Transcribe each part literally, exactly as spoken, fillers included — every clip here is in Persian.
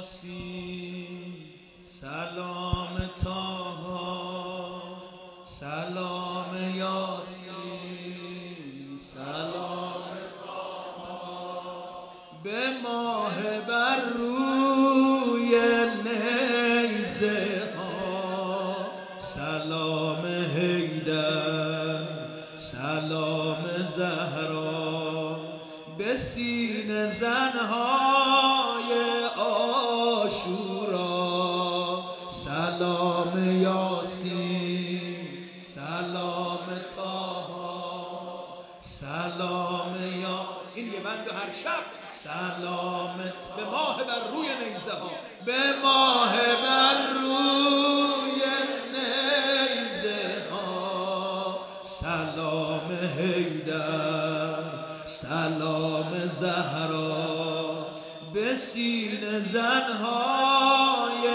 یاسین سلام طاها سلام یاسین سلام طاها به ماه بر روی نیزه ها سلام حیدر سلام زهرا به سینه زنهای عاشورا سلام یاسین سلام طاها سلام یا این یه بند هر شب سلامت به ماه بر روی نیزه ها به ماه بر روی نیزه ها سلام حیدر سلام زهرا به سینه زنهای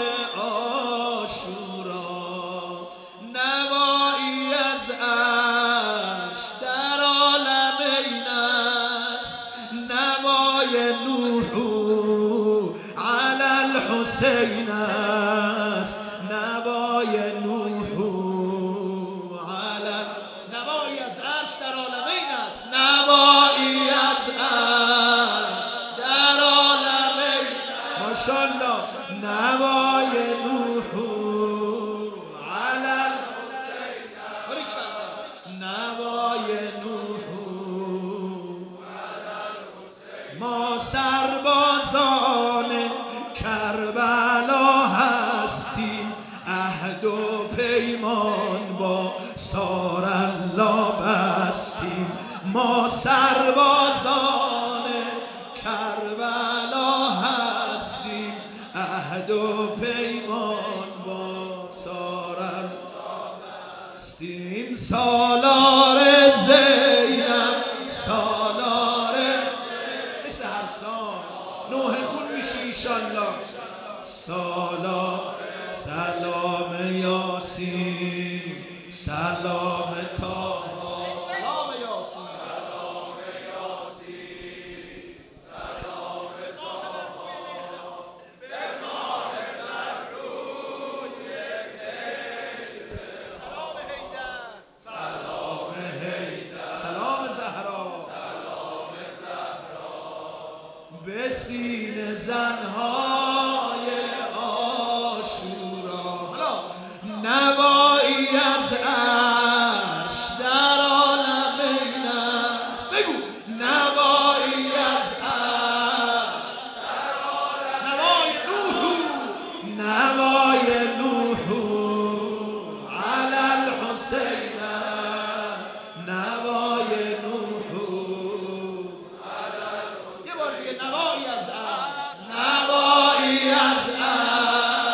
عاشورا نوایی از عرش در عالم این است نوای نوح علی الحسین است نوای نوح علی نوایی از عرش در عالم این است نوایی از عرش در عالم این ماشاءالله نوای نوح علی الحسین نوای نوح علی الحسین ما سربازان کربلا هستیم عهد و پیمان با سار الله بستیم ما سربازان کربلا هستیم عهد و پیمان با سار الله بستیم سالار زینب سالار مثل هر سال نوح خون میشی ایشالله سالار سلام یاسین سلام طاها سلام یاسین سلام یاسین سلام طاها به ماه بر روی نیزه سلام حیدر سلام حیدر سلام زهرا سلام زهرا به سینه زنهای عاشورا نوایی از عرش در عالم این است بگو نوایی از عرش در عالم نوای نوح نوای نوح علی الحسین نوای نوح علی الحسین یه بار دیگه نوایی از عرش نوایی از عرش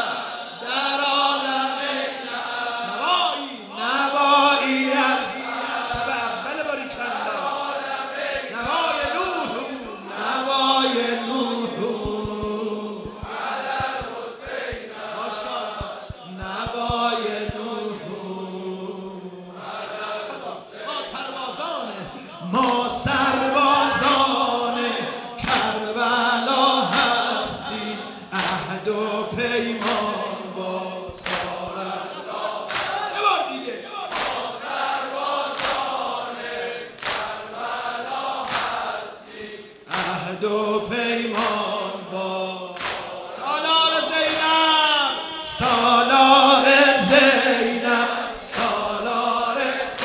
ما سربازان کربلا هستیم عهد و پیمان با سار الله یه بار دیگه ما سربازان کربلا هستیم عهد و پیمان با سالار زینب سالار زینب سالار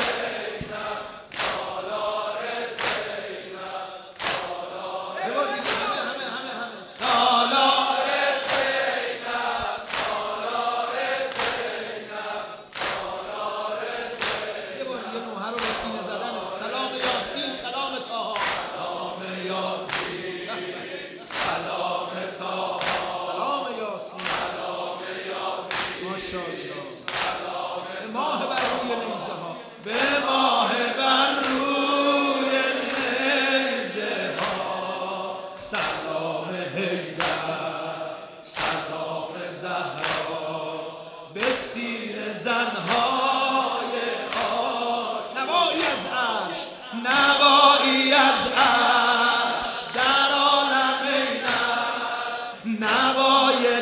ماه بر روی نیزه ها به ماه بر روی نیزه ها سلام حیدر سلام زهرا به سینه زنهای عاشورا نوایی از عرش نوایی از عرش در عالم این نوای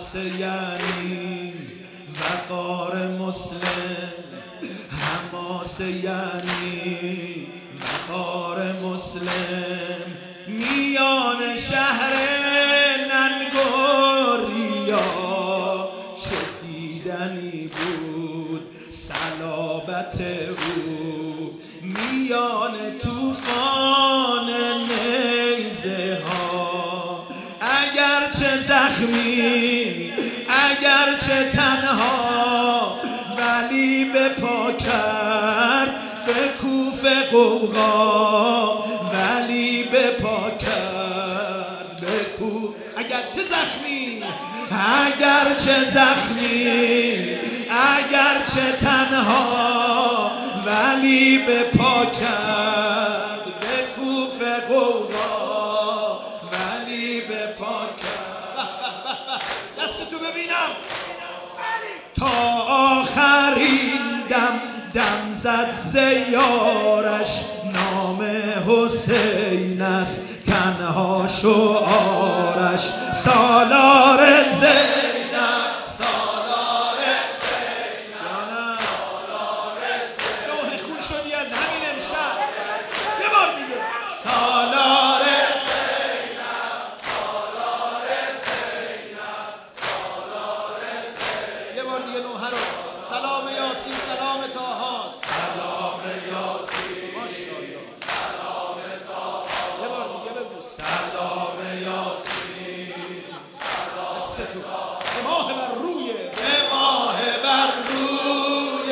یعنی وقار مسلم، حماسه یعنی وقار مسلم، میان شهر ننگوریا چه دیدنی بود صلابت او، میان طوفان نیزه ها اگرچه زخمی اگرچه تنها، ولی به پا کرد به کوفه قوقا، ولی به پا کرد به کو اگرچه زخمی اگرچه زخمی اگرچه تنها، ولی به پا کرد به کوفه قوقا، ولی به پا کرد. دستتو ببینم. تا آخرین دم دم زد زیارش، نام حسین است تنها شعارش، سالار زینب سالار زینب سالار زینب، لوح خون شدی از همین امشب. یه بار دیگه سالار زینب سالار زینب سالار زینب، یه بار دیگه لوح رو. سلام یاسین سلام طاها سلام یاسین ماشاءالله سلام طاها، یه بار دیگه بگو سلام یاسین دستتو به ماه بر روی به ماه بر روی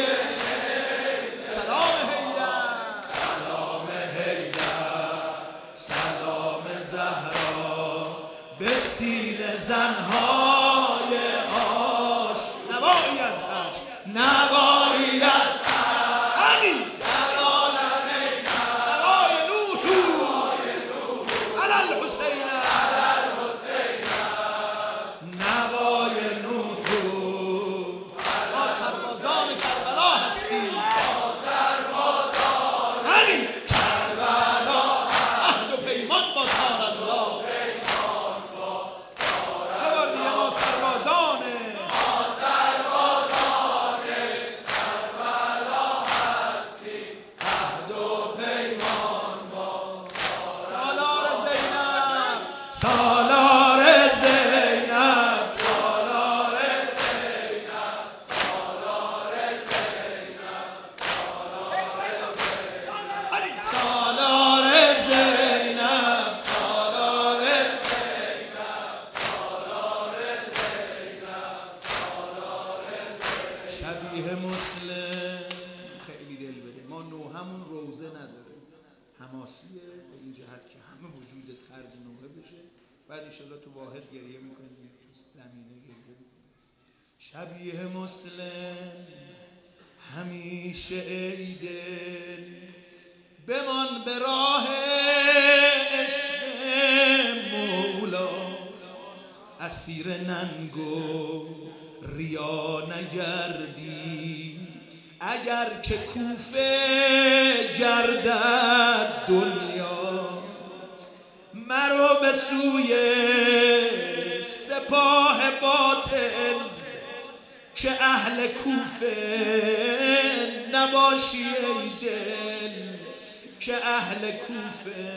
سلام حیدر سلام حیدر سلام زهرا به سینه زنهای آش، نوایی از عشق نوایی از علی در عالم نوای نوح علی الحسین علی الحسین نوای نوح، ما سربازان کربلا هستیم، ما سربازان علی کربلا، عهد و پیمان با سار الله، پیمان با سار الله، یه بار دیگه ما سربازان سالار زینب سالار زینب سالار زینب علی سالار زینب سالار زینب سالار زینب سالار زینب، شبیه مسلم خیلی دل بده. ما نوحمون روزه نداره، حماسیه به این جهت که همه وجودت خرج نوحه بشه، بعد انشالله تو واحد گریه میکنی، تو زمینه گریه میکنی. شبیه مسلم همیشه ای دل بمان به راه عشق مولا، اسیر ننگ و ریا نگردی، اگر که کوفه گردد دنیا، مرو به سوی سپاه باطل که اهل کوفه نباشی ای دل، که اهل کوفه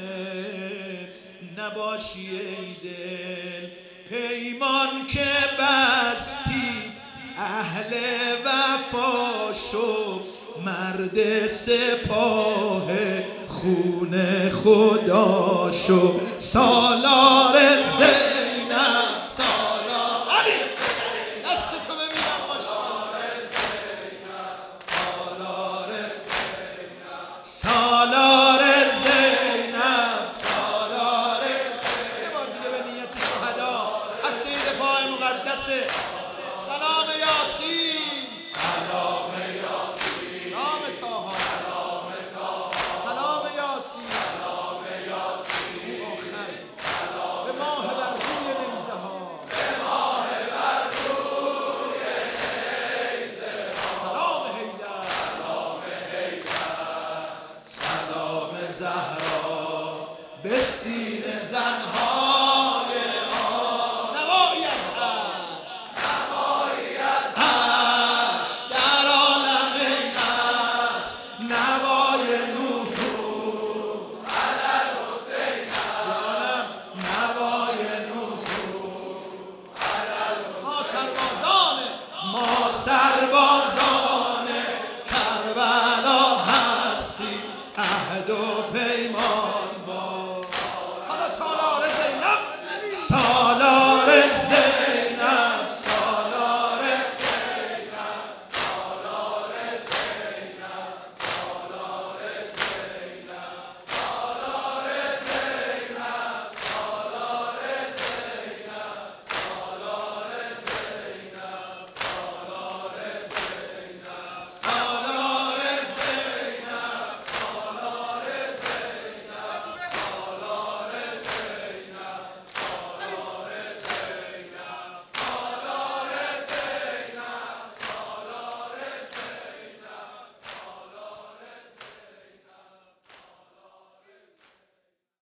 نباشی ای دل، پیمان که بستی اهل وفا شو، مرد سپاه خون خدا شو، سالار زینب سالار علی دستتو ببینم سالار زینب سالار زینب سالار زینب سالار زینب، یه بار دیگه به نیت شهدا هفته دفاع مقدسه. سلام یاسین سلام یاسین نام طاها سلام طاها سلام یاسین سلام یاسین آخر سلام به ماه بر روی نیزه ها به ماه بر روی نیزه ها، سلام حیدر سلام حیدر سلام زهرا به سینه